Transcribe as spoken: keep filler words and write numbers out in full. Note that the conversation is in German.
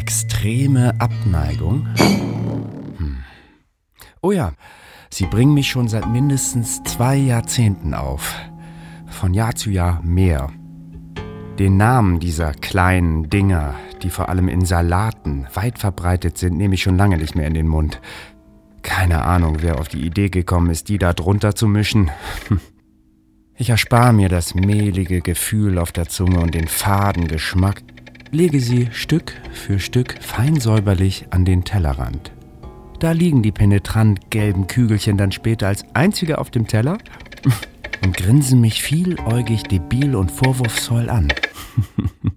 extreme Abneigung? Hm. Oh ja, sie bringen mich schon seit mindestens zwei Jahrzehnten auf. Von Jahr zu Jahr mehr. Den Namen dieser kleinen Dinger, die vor allem in Salaten weit verbreitet sind, nehme ich schon lange nicht mehr in den Mund. Keine Ahnung, wer auf die Idee gekommen ist, die da drunter zu mischen. Ich erspare mir das mehlige Gefühl auf der Zunge und den faden Geschmack, lege sie Stück für Stück fein säuberlich an den Tellerrand. Da liegen die penetrant gelben Kügelchen dann später als einzige auf dem Teller und grinsen mich vieläugig debil und vorwurfsvoll an.